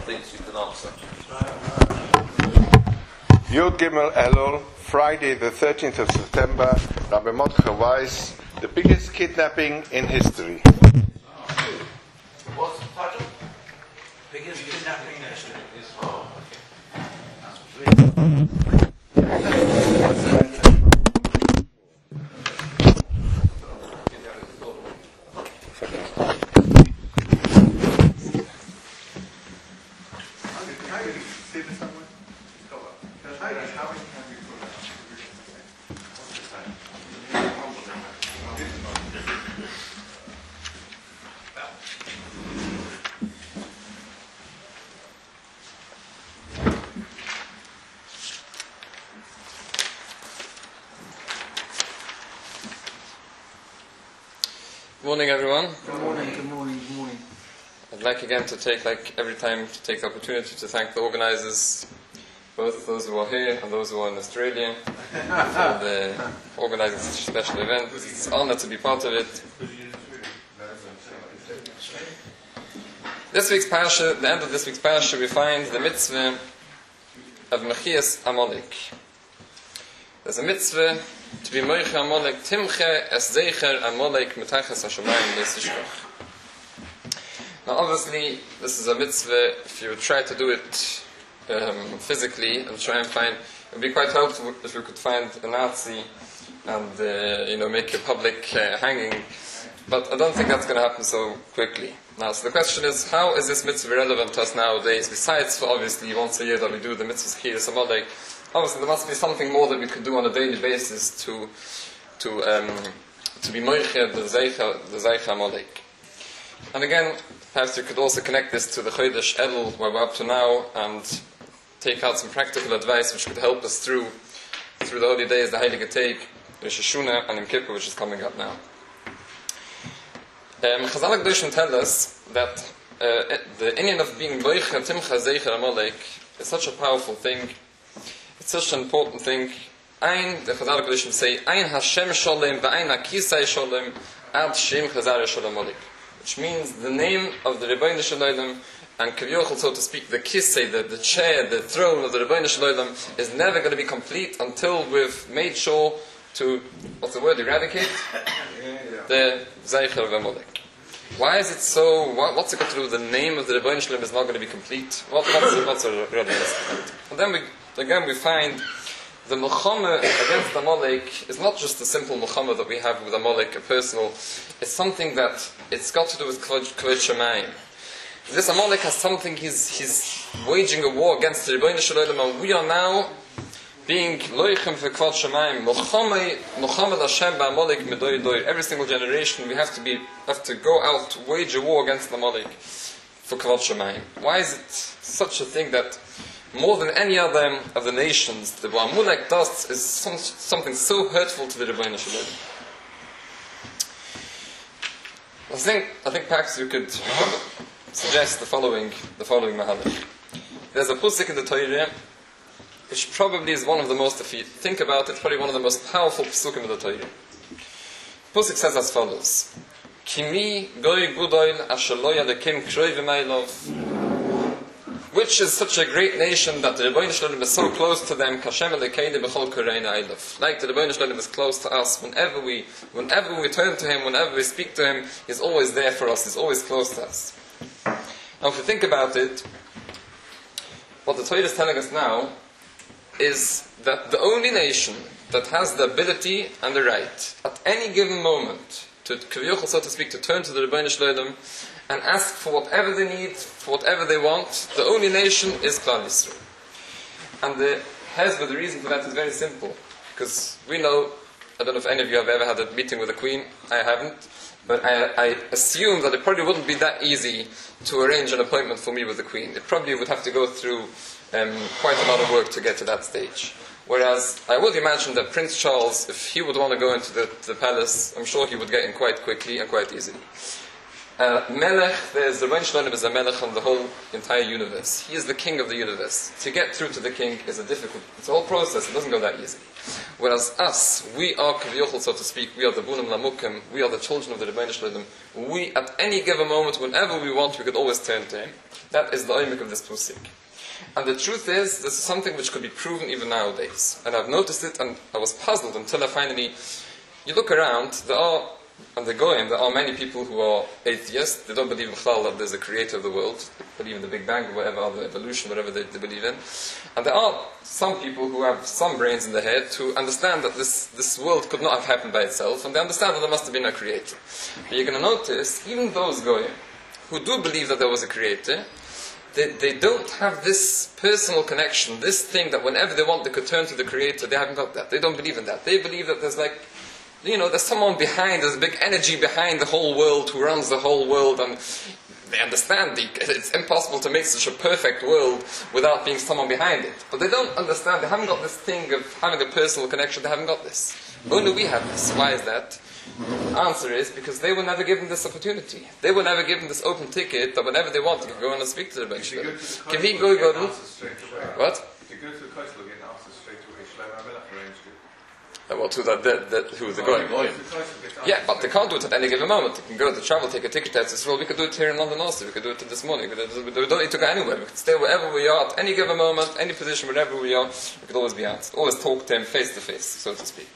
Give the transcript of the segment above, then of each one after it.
things you can answer. Yud Gimel Elul, Friday the 13th of September, Rabbi Mordechai Weiss, the biggest kidnapping in history. What's the title? Biggest kidnapping in history. Oh, Good morning, everyone. Good morning. I'd like again to take, like every time, to take the opportunity to thank the organizers, both those who are here and those who are in Australia, for the organizing such a special event. It's an honor to be part of it. This week's parasha, the end of this week's parasha, we find the mitzvah of Mechias Amalek. There's a mitzvah to be Moicha Amalek, Timche es Zeicher Amalek Metachas HaShamayim Le'Sishkoch. Now obviously, this is a mitzvah, if you would try to do it physically and try and find, it would be quite helpful if you could find a Nazi and make a public hanging, but I don't think that's going to happen so quickly. Now, so the question is, how is this mitzvah relevant to us nowadays, besides for obviously once a year that we do the mitzvah Mechias Amalek? Obviously, there must be something more that we could do on a daily basis to be moiche the Zeicha Amalek. And again, perhaps you could also connect this to the Chodesh Elul, where we're up to now, and take out some practical advice which could help us through the holy days, the Heilige Tag, Rosh Hashanah, and Yom Kippur, which is coming up now. Chazal HaKadoshim tell us that the inyan of being moiche Timcha Zeicha Amalek is such a powerful thing. It's such an important thing. The Chazal HaKadoshim say, Ein Hashem Sholem v'Ein HaKisai Sholem ad Shem Chazar Sholem Olik. Which means the name of the Rebbeinu Shalom and Kavyochel, so to speak, the kisei, the chair, the throne of the Rebbeinu Shalom is never going to be complete until we've made sure to, what's the word, eradicate? The Zeicher of Amalek. Why is it so? What's it got to do with the name of the Rebbeinu Shalom is not going to be complete? What's the relevance? And then we find the Milchama against Amalek is not just the simple Milchama that we have with Amalek, a personal. It's something that it's got to do with Kvod Shemayim. This Amalek has something. He's waging a war against the Rebbeinu Shalom, and we are now being loichem for Kvod Shemayim. Milchama Hashem ba'Amalek medoy doy. Every single generation we have to go out to wage a war against Amalek for Kvod Shemayim. Why is it such a thing that more than any other of the nations, the what Amalek does is something so hurtful to the Rebbeinu Shalom? I think perhaps you could suggest the following mahalach. There's a pusik in the Torah, which probably is one of the most, if you think about it, probably one of the most powerful pusukim in the Torah. Pusik says as follows: Kimi goy gudoil asher lo yadekim kroi v'mailov. Which is such a great nation that the Rebbeinu Shalom is so close to them. Kashem Elokeinu b'chol korein ha'ilov. Like the Rebbeinu Shalom is close to us. Whenever we turn to Him, whenever we speak to Him, He's always there for us. He's always close to us. Now, if you think about it, what the Torah is telling us now is that the only nation that has the ability and the right at any given moment to kavyochel, so to speak, to turn to the Rebbeinu Shalom and ask for whatever they need, for whatever they want, the only nation is Klal Yisrael. And the reason for that is very simple. Because we know, I don't know if any of you have ever had a meeting with the Queen, I haven't, but I assume that it probably wouldn't be that easy to arrange an appointment for me with the Queen. It probably would have to go through quite a lot of work to get to that stage. Whereas, I would imagine that Prince Charles, if he would want to go into the palace, I'm sure he would get in quite quickly and quite easily. Melech, there's the Rebbeinu Shalom is a Melech on the whole entire universe. He is the king of the universe. To get through to the king is it's a whole process, it doesn't go that easy. Whereas us, we are Kaviochel, so to speak, we are the Bunim Lamukim, we are the children of the Rebbeinu Shalom. We, at any given moment, whenever we want, we could always turn to him. That is the oimik of this Pusik. And the truth is, this is something which could be proven even nowadays. And I've noticed it, and I was puzzled until I finally, you look around, there are many people who are atheists. They don't believe in Chlal, that there's a creator of the world. They believe in the Big Bang, or whatever, other evolution, whatever they believe in. And there are some people who have some brains in their head to understand that this world could not have happened by itself, and they understand that there must have been a creator. But you're going to notice, even those Goyim, who do believe that there was a creator, they don't have this personal connection, this thing that whenever they want they could turn to the creator. They haven't got that. They don't believe in that. They believe that there's there's someone behind, there's a big energy behind the whole world who runs the whole world, and they understand it's impossible to make such a perfect world without being someone behind it. But they don't understand, they haven't got this thing of having a personal connection, they haven't got this. Only we have this. Why is that? The answer is because they were never given this opportunity. They were never given this open ticket that whenever they want they can go and speak to the Rebbeinu Shalom. Can he go? What? If you go to the Kotel, you'll get answers straight away. Shlomo Melech arranged it. Well, to who is the going? Yeah, but they can't do it at any given moment. They can go to travel, take a ticket to Israel. We could do it here in London also. We could do it this morning. We don't need to go anywhere. We could stay wherever we are at any given moment, any position, wherever we are. We could always be answered. Always talk to him face to face, so to speak.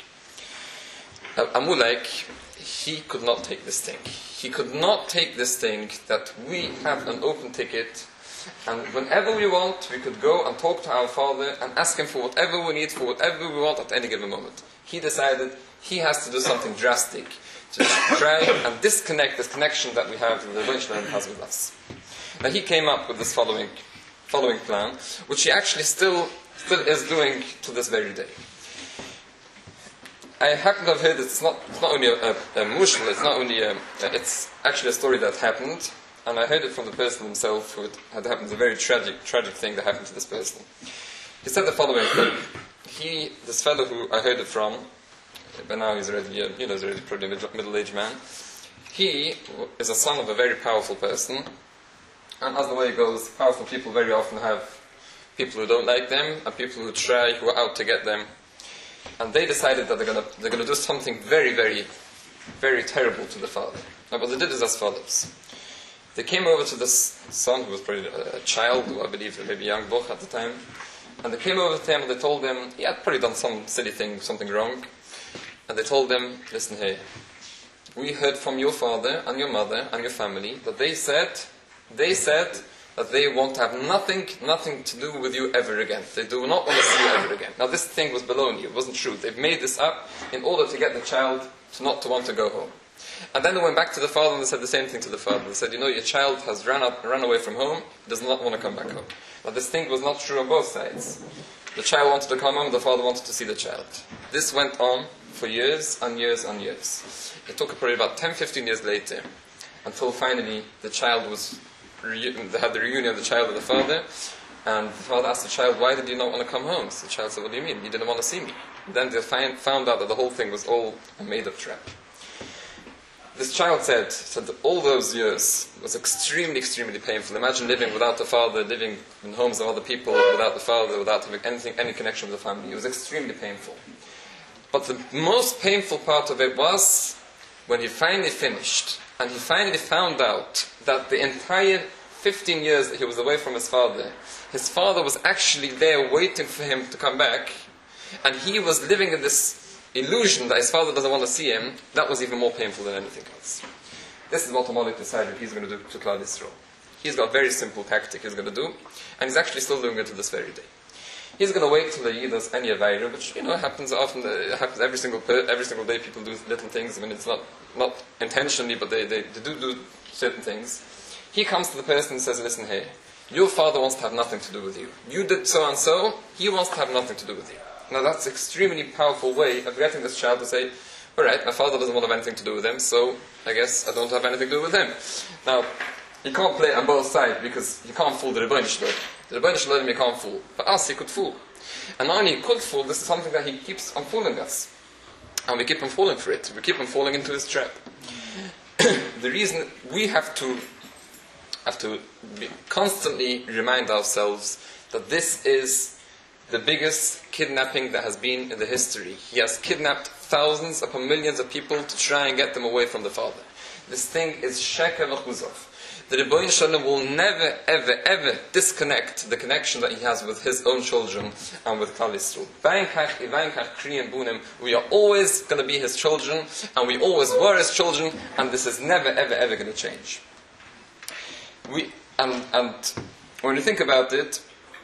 Amulek, he could not take this thing. He could not take this thing that we have an open ticket, and whenever we want, we could go and talk to our Father and ask him for whatever we need, for whatever we want at any given moment. He decided he has to do something drastic to try and disconnect this connection that we have, that the Rebbeinu Shalom has with us. Now he came up with this following plan, which he actually still is doing to this very day. I happen to have heard it's not only a mushal, it's actually a story that happened, and I heard it from the person himself who had happened, a very tragic thing that happened to this person. He said the following thing. This fellow who I heard it from, but now he's already, he's already probably a middle-aged man, he is a son of a very powerful person, and as the way goes, powerful people very often have people who don't like them, and people who are out to get them. And they decided that they're gonna do something very, very, very terrible to the father. Now, what they did is as follows. They came over to this son, who was probably a child, who I believe maybe a young boch at the time, and they came over to him and they told him he had probably done some silly thing, something wrong, and they told him, listen here, we heard from your father and your mother and your family that they said that they want to have nothing to do with you ever again. They do not want to see you ever again. Now this thing was baloney, it wasn't true. They've made this up in order to get the child not to want to go home. And then they went back to the father and they said the same thing to the father. They said, your child has run away from home, he does not want to come back home. Now this thing was not true on both sides. The child wanted to come home, the father wanted to see the child. This went on for years and years and years. It took probably about 10-15 years later until finally the child was they had the reunion of the child and the father, and the father asked the child, why did you not want to come home? So the child said, what do you mean? You didn't want to see me. And then they found out that the whole thing was all a made-up trap. This child said that all those years was extremely, extremely painful. Imagine living without the father, living in homes of other people without the father, without having any connection with the family. It was extremely painful. But the most painful part of it was when he finally finished, and he finally found out that the entire 15 years that he was away from his father was actually there waiting for him to come back, and he was living in this illusion that his father doesn't want to see him. That was even more painful than anything else. This is what Amalek decided he's going to do to Klal Yisrael. He's got a very simple tactic he's going to do, and he's actually still doing it to this very day. He's going to wait till he does any avaira, which happens often. It happens every single day. People do little things. I mean, it's not intentionally, but they do certain things. He comes to the person and says, "Listen here, your father wants to have nothing to do with you. You did so and so. He wants to have nothing to do with you." Now that's an extremely powerful way of getting this child to say, "All right, my father doesn't want to have anything to do with him, so I guess I don't have anything to do with him." Now, you can't play on both sides because you can't fool the Rebbeinu Shalom. The Rebbeinu Shalom you can't fool. But us, he could fool. And not only he could fool, this is something that he keeps on fooling us. And we keep on falling for it. We keep on falling into his trap. the reason we have to constantly remind ourselves that this is the biggest kidnapping that has been in the history. He has kidnapped thousands upon millions of people to try and get them away from the Father. This thing is sheker v'chuzov. The Rebbeinu Shalom will never, ever, ever disconnect the connection that he has with his own children and with Klal Yisrael. We are always going to be his children, and we always were his children, and this is never, ever, ever going to change. And when you think about it,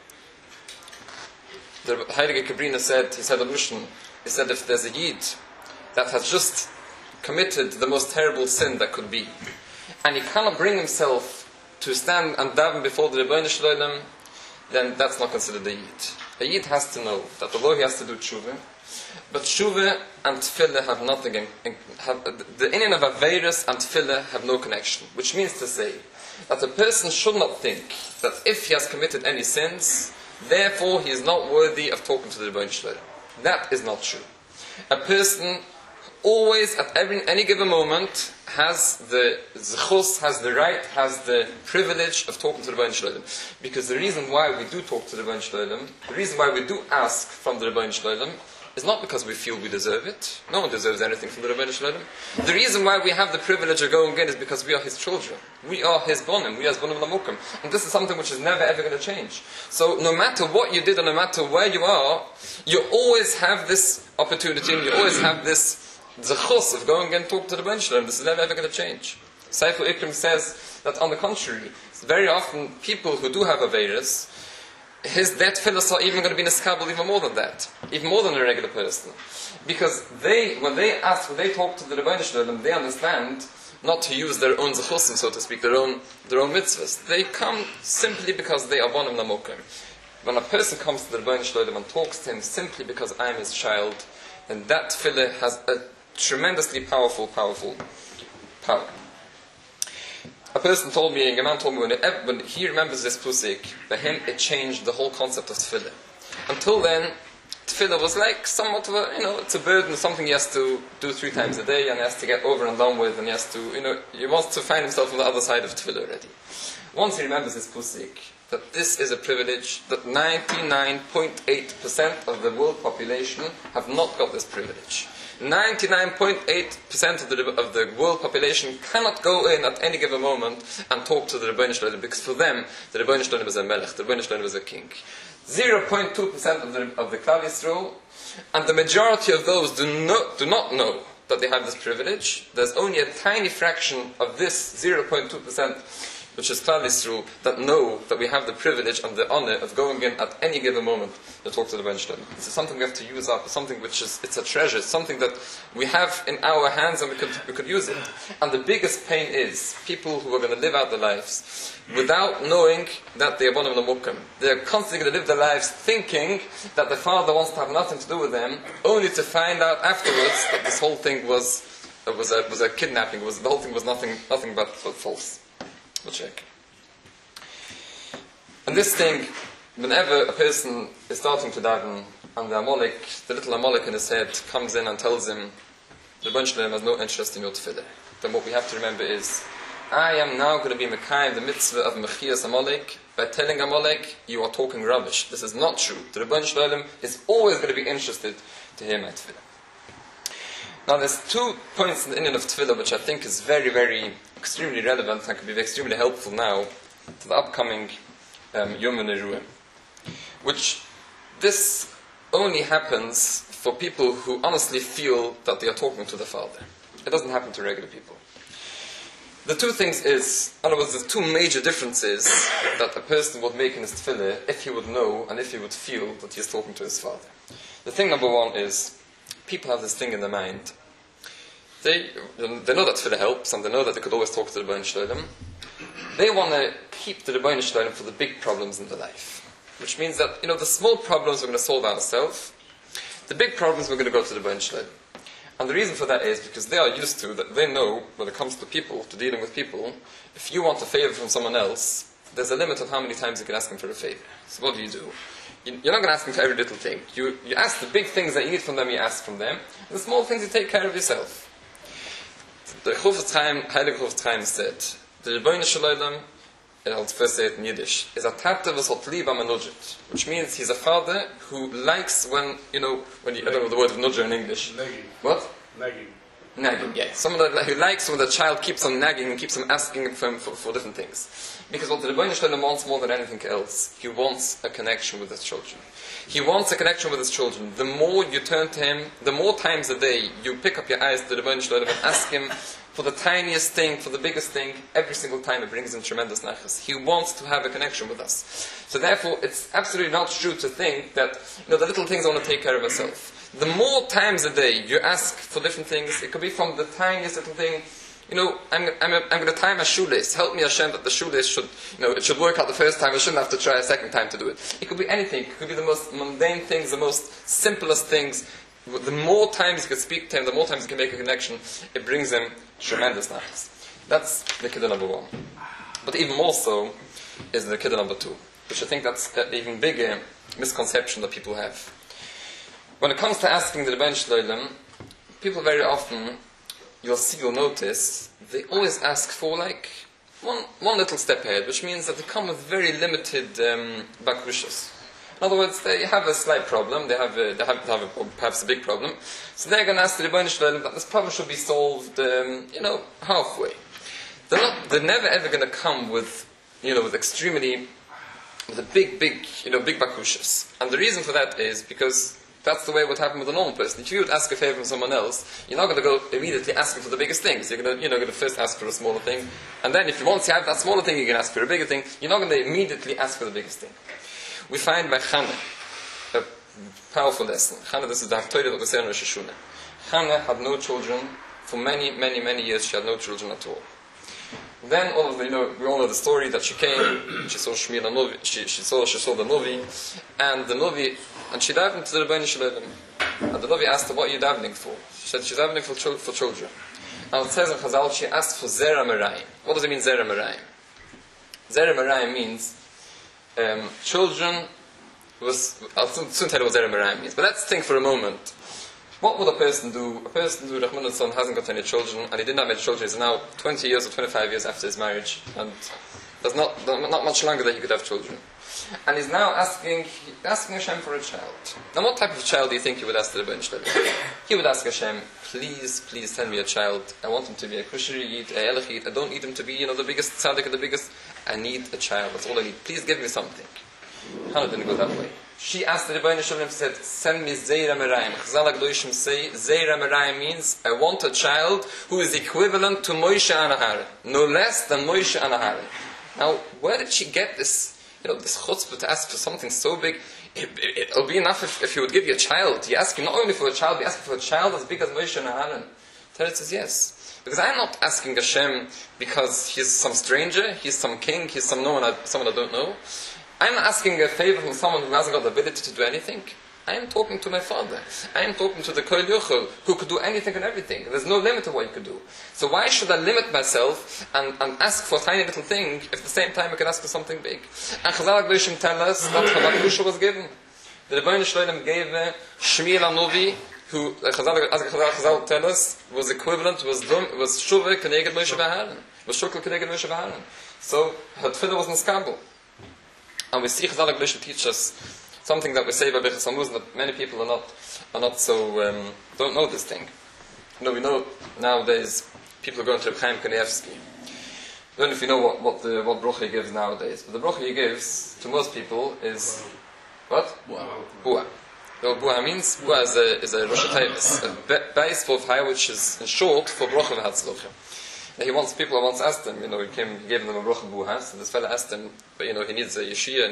the Heilige Kabrina said, he said if there's a Yid that has just committed the most terrible sin that could be, and he cannot bring himself to stand and daven before the Rebbeinu Shalom, then that's not considered a Yid. A Yid has to know that although he has to do tshuva, but tshuva and tefillah have nothing the inyan of Aveirus and tefillah have no connection. Which means to say that a person should not think that if he has committed any sins, therefore he is not worthy of talking to the Rebbeinu Shalom. That is not true. A person always, at any given moment, has the zechus, has the right, has the privilege of talking to the Rebbeinu Shalom. Because the reason why we do talk to the Rebbeinu Shalom, the reason why we do ask from the Rebbeinu Shalom, is not because we feel we deserve it. No one deserves anything from the Rebbeinu Shalom. The reason why we have the privilege of going in is because we are his children. We are his bonim. We are his bonim lamukim. And this is something which is never ever going to change. So no matter what you did and no matter where you are, you always have this opportunity and you always have this zechus of going and talk to the Rebbeinu Shalom. This is never ever going to change. Sefer Ikrim says that on the contrary, very often people who do have Aveirus, their tefillahs are even going to be neskabel even more than that, even more than a regular person, because when they talk to the Rebbeinu Shalom, they understand not to use their own zechusim, so to speak, their own mitzvahs. They come simply because they are bonim lamokim. When a person comes to the Rebbeinu Shalom and talks to him simply because I am his child, then that tefillah has a tremendously powerful power. A person told me, a man told me, when he remembers this pusik, for him it changed the whole concept of tefillah. Until then, tefillah was like somewhat of a, it's a burden, something he has to do 3 times a day, and he has to get over and done with, and he has to, he wants to find himself on the other side of tefillah already. Once he remembers this pusik, that this is a privilege, that 99.8% of the world population have not got this privilege. 99.8% of the world population cannot go in at any given moment and talk to the Rebbeinu Shalom, because for them, the Rebbeinu Shalom is a melech, the Rebbeinu Shalom is a king. 0.2% of the Klal Yisrael, and the majority of those do not know that they have this privilege. There's only a tiny fraction of this 0.2%, which is Klal Yisrael, that know that we have the privilege and the honor of going in at any given moment to talk to the Rebbeinu Shalom. This is something we have to use up, something which is, it's a treasure, it's something that we have in our hands and we could use it. And the biggest pain is people who are going to live out their lives without knowing that they are bonim lamukim. They're constantly going to live their lives thinking that the Father wants to have nothing to do with them, only to find out afterwards that this whole thing was a kidnapping, the whole thing was nothing but false. We'll check. And this thing, whenever a person is starting to daven, and the little Amalek in his head comes in and tells him, the Rebbeinu Shalom has no interest in your tefillah, then what we have to remember is, I am now going to be Mekayim the mitzvah of Mechias Amalek by telling Amalek, you are talking rubbish. This is not true. The Rebbeinu Shalom is always going to be interested to hear my tefillah. Now there's 2 points in the inyan of tefillah which I think is very, very extremely relevant and can be extremely helpful now to the upcoming Yom Neruim. Which this only happens for people who honestly feel that they are talking to the Father. It doesn't happen to regular people. The 2 things is, in other words, the 2 major differences that a person would make in his tefillah if he would know and if he would feel that he is talking to his Father. The thing number 1 is, people have this thing in their mind. They know that tefillah helps, and they know that they could always talk to the Rebbeinu Shalom. They want to keep the Rebbeinu Shalom for the big problems in their life. Which means that, the small problems we're going to solve ourselves. The big problems we're going to go to the Rebbeinu Shalom. And the reason for that is because they are used to, that they know, when it comes to people, to dealing with people, if you want a favor from someone else, there's a limit of how many times you can ask him for a favor. So what do? You're not going to ask them for every little thing. You ask the big things that you need from them, you ask from them. And the small things you take care of yourself. The Chofetz Chaim, Heilige Chofetz Chaim said, the Rebbeinu Shalom, I'll first say it in Yiddish, is a tate v'sot liba menudget, which means he's a father who likes when I don't know the word of nudger in English. Nagging. What? Nagging. Nagging, yeah. Someone who likes when the child keeps on nagging and keeps on asking for different things. Because what the Rebbeinu Shalom wants more than anything else, he wants a connection with his children. He wants a connection with his children. The more you turn to him, the more times a day you pick up your eyes to the Rebbeinu Shalom and ask him for the tiniest thing, for the biggest thing, every single time it brings him tremendous nachas. He wants to have a connection with us. So therefore, it's absolutely not true to think that the little things I want to take care of myself. The more times a day you ask for different things, it could be from the tiniest little thing. I'm going to tie my shoelace. Help me, Hashem, that the shoelace should, it should work out the first time. I shouldn't have to try a second time to do it. It could be anything. It could be the most mundane things, the most simplest things. The more times you can speak to him, the more times you can make a connection, it brings him tremendous nachas. That's the kiddush number one. But even more so is the kiddush number two, which I think that's an even bigger misconception that people have. When it comes to asking the Rebbeinu Shalom, people very often, you'll notice, they always ask for one little step ahead, which means that they come with very limited bakushas. In other words, they have a slight problem, they have perhaps a big problem, so they're going to ask the Rebbeinu Shalom that this problem should be solved, halfway. They're never ever going to come with a big bakushas. And the reason for that is because that's the way it would happen with a normal person. If you would ask a favor from someone else, you're not going to go immediately asking for the biggest things. You're going to first ask for a smaller thing, and then if you want to have that smaller thing, you're going to ask for a bigger thing. You're not going to immediately ask for the biggest thing. We find by Chana a powerful lesson. Chana, this is the Haftorah that we say in Rosh Hashanah. Chana had no children for many, many, many years. She had no children at all. Then we all know the story that she came, she saw Shmuel Novi, she saw the Novi, and she dived into the Rebbeinu Shalom. And the Novi asked her, "What are you davening for?" She said, "She's davening for children." And it says in Chazal, she asked for Zera Merayim. What does it mean, Zera Merayim? Zera Merayim means children. I'll soon tell you what Zera Merayim means, but let's think for a moment. What would a person do? A person who, Rahman al-Son, hasn't got any children, and he didn't have any children. He's now 20 years or 25 years after his marriage, and there's not much longer that he could have children. And he's now asking Hashem for a child. Now, what type of child do you think he would ask the Rebbeinu Shalom? He would ask Hashem, please send me a child. I want him to be a kosher yid, a elech yid. I don't need him to be, the biggest tzaddik, the biggest. I need a child. That's all I need. Please give me something. Hannah didn't go that way. She asked the Rebbeinu Shalom, said, send me Zeira Merayim. Chazal HaKadoshim say, Zeira Merayim means, I want a child who is equivalent to Moshe and Aharon. No less than Moshe and Aharon. Now, where did she get this, this chutzpah to ask for something so big? It'll be enough if you would give you a child. You ask him not only for a child, you ask for a child as big as Moshe and Aharon. Teretz says yes. Because I'm not asking Hashem because he's some stranger, he's some king, he's someone I don't know. I'm asking a favor from someone who hasn't got the ability to do anything. I am talking to my Father. I am talking to the Kol Yochel, who could do anything and everything. There's no limit to what he could do. So why should I limit myself and ask for a tiny little thing if at the same time I can ask for something big? And Chazal HaKadoshim tell us that Habakkuk was given. The Rebbeinu Shalom gave Shmuel HaNovi, who Chazal tell us was equivalent, was Shuvah Keneged Moshe V'Aharon, was Shukl Keneged Moshe V'Aharon. So her tefillah was Niskabel. And we see Chazal HaKadoshim teach us something that we say by Birchas Hamazon that many people are not so don't know this thing. We know nowadays people are going to Reb Chaim Kanievsky. I don't know if you know what bracha he gives nowadays, but the bracha he gives to most people is what? Bua. What Bua means? Bua is a Rosh Hashanah, a base for Chai, which is in short for bracha v'hatzlocha. People once asked him, he gave them a bracha buha, so this fellow asked him, but he needs a yeshia,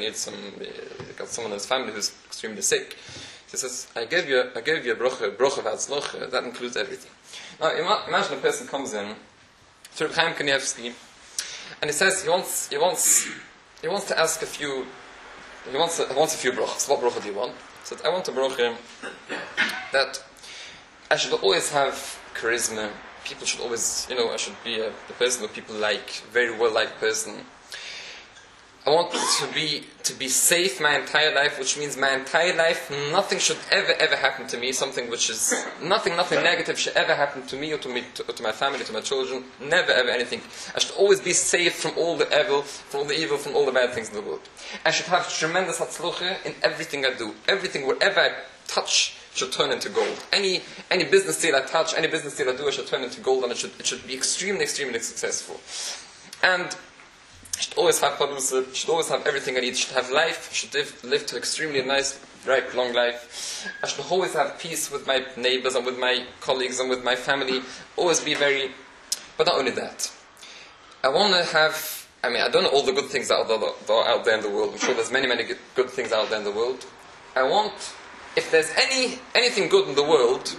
he got someone in his family who's extremely sick. He says, I gave you a bracha v'hatzlocha, that includes everything. Now, imagine a person comes in to Reb Chaim Kanievsky, and he says he wants to ask a few brachas. What bracha do you want? He said, I want a bracha that I should always have charisma. People should always, I should be the person that people like, very well-liked person. I want to be safe my entire life, which means my entire life nothing should ever happen to me. Something which is nothing negative should ever happen to me or to my family, to my children. Never ever anything. I should always be safe from all the evil, from all the bad things in the world. I should have tremendous hatzlucha in everything I do. Everything, wherever I touch, should turn into gold. Any business deal I touch, any business deal I do, I should turn into gold, and it should be extremely successful. And I should always have parusa, should always have everything I need, should have life, should live to extremely nice, ripe, long life. I should always have peace with my neighbors and with my colleagues and with my family. Always be but not only that. I want to have, I don't know all the good things that are out there in the world. I'm sure there's many good things out there in the world. I want, if there's anything good in the world,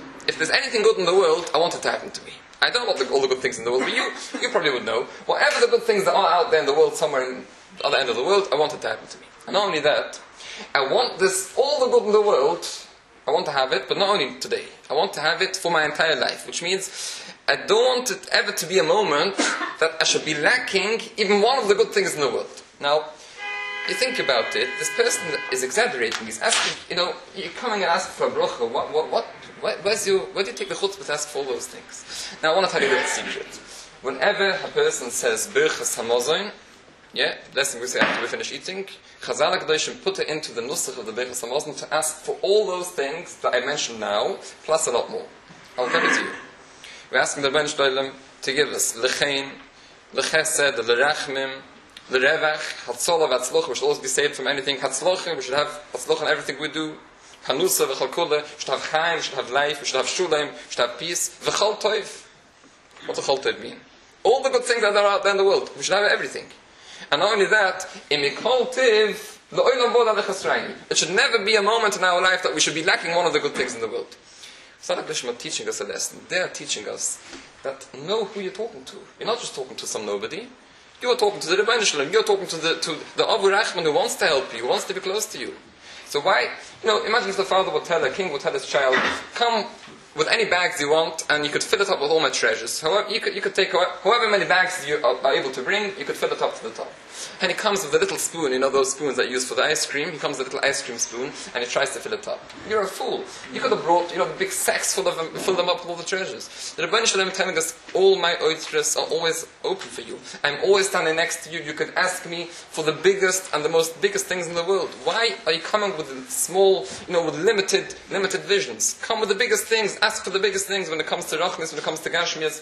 I want it to happen to me. I don't know what all the good things in the world, but you probably would know. Whatever the good things that are out there in the world, somewhere in the other end of the world, I want it to happen to me. And not only that, I want all the good in the world, I want to have it, but not only today. I want to have it for my entire life, which means I don't want it ever to be a moment that I should be lacking even one of the good things in the world. Now, you think about it, this person is exaggerating. He's asking, you're coming and asking for a bracha. Where do you take the chutzpah to ask for all those things? Now, I want to tell you a little secret. Whenever a person says birchas hamazon, blessing we say after we finish eating, Chazal HaKadoshim put it into the nusach of the birchas hamazon to ask for all those things that I mentioned now, plus a lot more. I'll tell it to you. We're asking the Rebbeinu Shloilem to give us lechein, lechesed, lerachmim, lerevach, hatzolah, hatzlocha. We should always be saved from anything. Hatzlocha, we should have hatzlocha in everything we do. Hanusa, v'chalkula, we should have chaim, we should have life, we should have shulaim, we should have peace. V'chal toiv. What does chal toiv mean? All the good things that are out there in the world. We should have everything. And not only that, imikol tiv, l'oilam bod alechasrayim. It should never be a moment in our life that we should be lacking one of the good things in the world. Tzaddik Lishma are teaching us a lesson. They are teaching us that know who you're talking to. You're not just talking to some nobody. You are talking to the Rebbeinu Shalom. You're talking to the Abu Rachman who wants to help you, who wants to be close to you. So why, imagine if the father would tell, a king would tell his child, come with any bags you want, and you could fill it up with all my treasures. However, you could take however many bags you are able to bring, you could fill it up to the top. And he comes with a little spoon, those spoons that you use for the ice cream. He comes with a little ice cream spoon, and he tries to fill it up. You're a fool. You could have brought, the big sacks full of them, fill them up with all the treasures. The Rebbeinu Shalom is telling us, all my oitras are always open for you. I'm always standing next to you. You could ask me for the biggest and the most biggest things in the world. Why are you coming with small, with limited visions? Come with the biggest things. Ask for the biggest things when it comes to Rachmis, when it comes to Gashmias.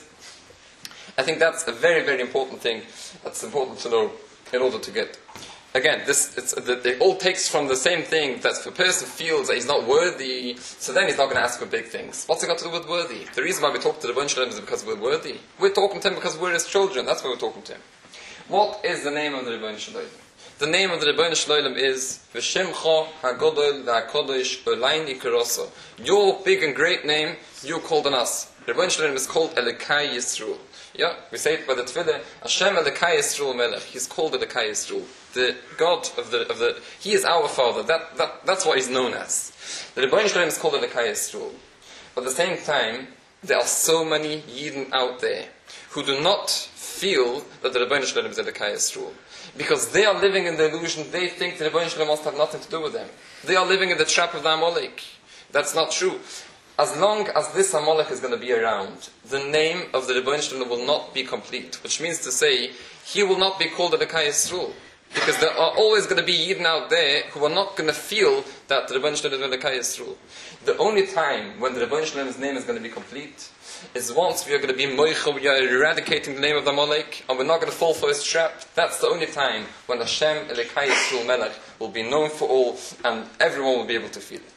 I think that's a very, very important thing. That's important to know in order to get. Again, it all takes from the same thing, that if a person feels that he's not worthy, so then he's not going to ask for big things. What's it got to do with worthy? The reason why we talk to the Rebbeinu Shalom is because we're worthy. We're talking to him because we're his children. That's why we're talking to him. What is the name of the Rebbeinu Shalom? The name of the Rebbeinu Shalom is V'Shemcha HaGodol VaHaKodesh Olayni Keroso. Your big and great name, you called on us. The Rebbeinu Shalom is called Elokai Yisrael. We say it by the Tefillah, Hashem Elokai Yisrael Melech. He's called Elokai Yisrael. The God of the He is our Father. That's what He's known as. The Rebbeinu Shalom is called Elokai Yisrael. But at the same time, there are so many Yidden out there who do not feel that the Rebbeinu Shalom is Elokai Yisrael. Because they are living in the illusion, they think the Rebbeinu Shalom must have nothing to do with them. They are living in the trap of the Amalek. That's not true. As long as this Amalek is going to be around, the name of the Rebbeinu Shalom will not be complete. Which means to say, he will not be called Elokai Yisrael. Because there are always going to be Yidden out there who are not going to feel that the Rebbeinu Shalom is Elokai Yisrael. The only time when the Rebbeinu Shalom's name is going to be complete is once we are going to be moicha, we are eradicating the name of the Amalek, and we're not going to fall for his trap. That's the only time when Hashem Elokai Yisrael Melech will be known for all, and everyone will be able to feel it.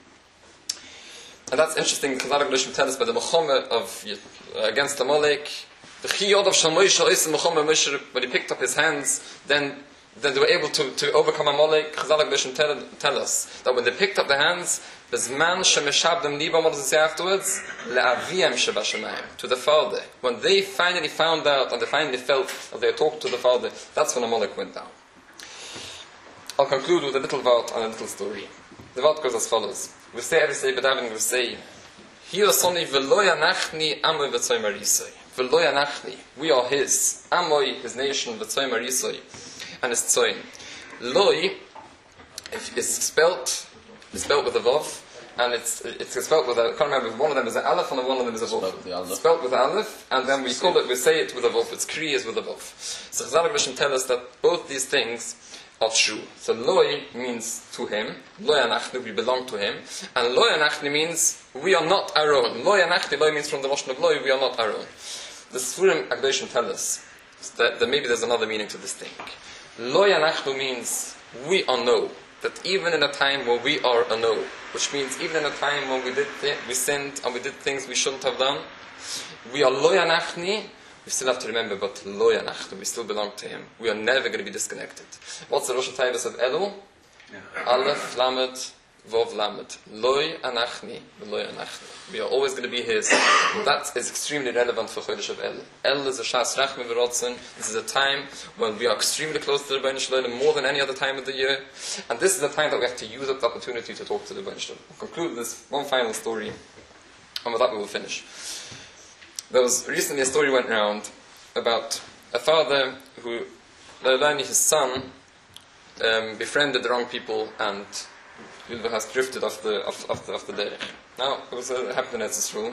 And that's interesting because Chazal HaKadoshim tell us by the Mechomah against Amalek, the Chiyod of Shalmoisha Oisim Mechomah, when he picked up his hands, then they were able to overcome Amalek. Chazal HaKadoshim tell us that when they picked up their hands, Bezman Shemeshabdem Libam, what does it say afterwards? Le'aviyam Shebashamayim, to the Father. When they finally found out and they finally felt that they talked to the Father, that's when Amalek went down. I'll conclude with a little vart and a little story. The vart goes as follows. We say every day, but we say, Hiyo Soni V'lo Yanachni Amoy V'tzoy Marisoi. V'lo Yanachni, we are His. Amoy, His nation, V'tzoy Marisoi. and his tzoyin. Loi is spelt with a vav, and it's spelt with a, I can't remember if one of them is an aleph and one of them is a vav. Spelt with the aleph, and then we say it with a vav. It's kriyas with a vav. So Chazal Rishon tell us that both these things are true. So Loi means to him, Loi anachnu, we belong to him, and Loi anachnu means we are not our own. Loi anachnu, Loi means from the Lashon of Loi, we are not our own. The Sfurim Agdoshim tell us that maybe there's another meaning to this thing. Loi anachnu means we are no. That even in a time when we are a no, which means even in a time when we sinned and we did things we shouldn't have done, we are Loi anachni. We still have to remember, but Loi anachnu, we still belong to him. We are never going to be disconnected. What's the Rosh Hashanah of Elul? Aleph, Lamed, Vov, Lamed. Loi anachni, Loi anachni. We are always going to be his. That is extremely relevant for Chodesh of El. El is a Shas Rachmi V'Rotzen. This is a time when we are extremely close to the Rebbeinu Shalom, more than any other time of the year. And this is the time that we have to use up the opportunity to talk to the Rebbeinu Shalom. I'll conclude this one final story, and with that we will finish. There was recently a story went around about a father who, his son, befriended the wrong people and has drifted off the derech. Now, it happened in Eretz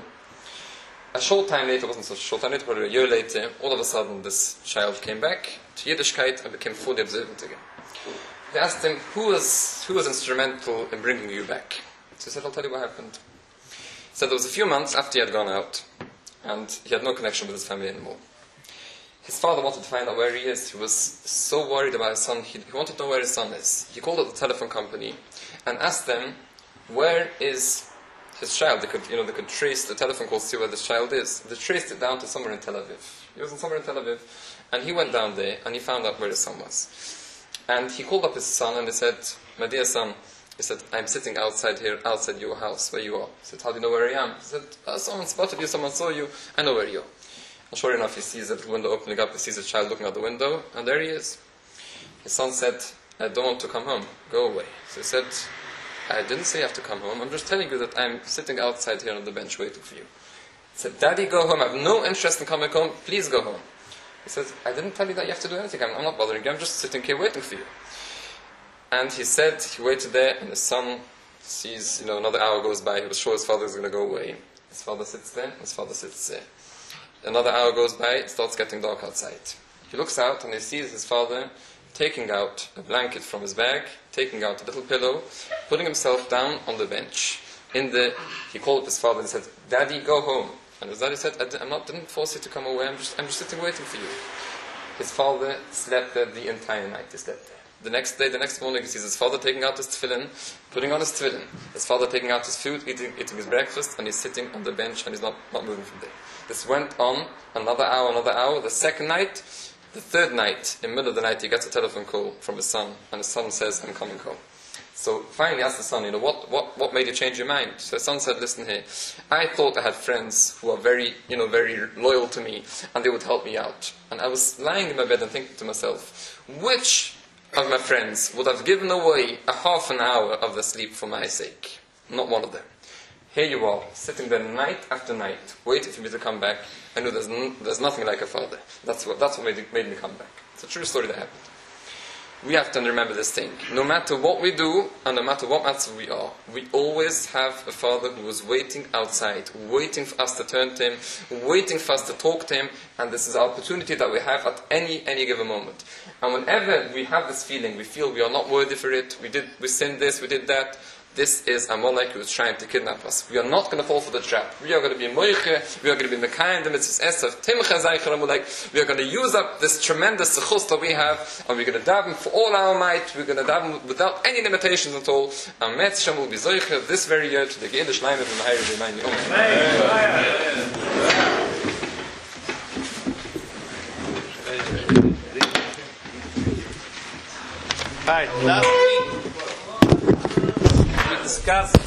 A short time later, it wasn't such a short time later, but a year later, all of a sudden this child came back to Yiddishkeit and became fully observant again. They asked him, who was instrumental in bringing you back? So he said, I'll tell you what happened. He said there was a few months after he had gone out, and he had no connection with his family anymore. His father wanted to find out where he is. He was so worried about his son. He wanted to know where his son is. He called up the telephone company and asked them, where is his child? They could trace the telephone calls to see where this child is. They traced it down to somewhere in Tel Aviv. He was somewhere in Tel Aviv, and he went down there and he found out where his son was. And he called up his son and he said, my dear son, he said, I'm sitting outside here, outside your house, where you are. He said, how do you know where I am? He said, someone spotted you, someone saw you, I know where you are. And sure enough, he sees the window opening up, he sees a child looking out the window, and there he is. His son said, I don't want to come home, go away. So he said, I didn't say you have to come home, I'm just telling you that I'm sitting outside here on the bench waiting for you. He said, Daddy, go home, I have no interest in coming home, please go home. He said, I didn't tell you that you have to do anything, I'm not bothering you, I'm just sitting here waiting for you. And he said, he waited there, and the son sees, another hour goes by, he was sure his father was going to go away. His father sits there, his father sits there. Another hour goes by, it starts getting dark outside. He looks out and he sees his father taking out a blanket from his bag, taking out a little pillow, putting himself down on the bench. He called up his father and said, Daddy, go home. And his daddy said, didn't force you to come away, I'm just sitting waiting for you. His father slept there the entire night, he slept there. The next morning, he sees his father taking out his tefillin, putting on his tefillin. His father taking out his food, eating his breakfast, and he's sitting on the bench and he's not moving from there. This went on another hour. The second night, the third night, in the middle of the night, he gets a telephone call from his son, and his son says, I'm coming home. So finally asked the son, what made you change your mind? So his son said, listen here, I thought I had friends who are very loyal to me, and they would help me out. And I was lying in my bed and thinking to myself, which of my friends would have given away a half an hour of their sleep for my sake? Not one of them. Here you are, sitting there night after night, waiting for me to come back. I knew there's nothing like a father. That's what made me come back. It's a true story that happened. We have to remember this thing. No matter what we do, and no matter what matter we are, we always have a father who is waiting outside, waiting for us to turn to him, waiting for us to talk to him, and this is our opportunity that we have at any given moment. And whenever we have this feeling, we feel we are not worthy for it, we sinned this, we did that, this is Amalek who is trying to kidnap us. We are not going to fall for the trap. We are going to be moiche, we are going to be mekayim the mitzvahs esav, timcha zeicher Amalek. We are going to use up this tremendous sechus that we have, and we're going to daven for all our might. We're going to daven without any limitations at all. And Metzshem will be zeicher this very year to the Ge'el Shleim of the Mahayir B'Imani Omer. Hi. Discuss